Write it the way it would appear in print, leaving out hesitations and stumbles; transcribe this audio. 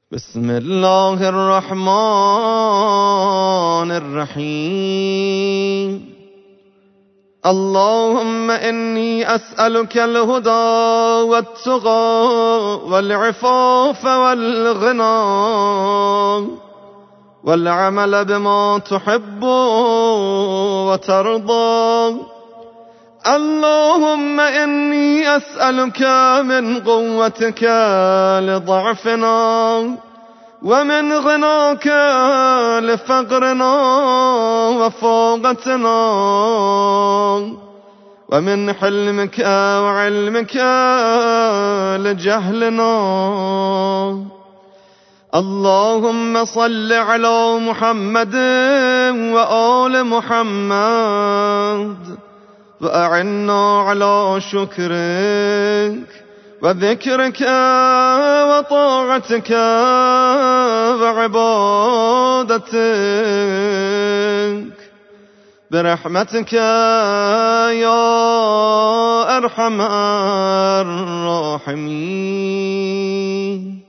بسم الله الرحمن الرحيم. اللهم إني أسألك الهدى والتقى والعفاف والغنى والعمل بما تحب وترضى. اللهم إني أسألك من قوتك لضعفنا، ومن غناك لفقرنا وفاقتنا، ومن حلمك وعلمك لجهلنا. اللهم صل على محمد وآل محمد، وأعنا على شكرك وذكرك وطاعتك وعبادتك برحمتك يا أرحم الراحمين.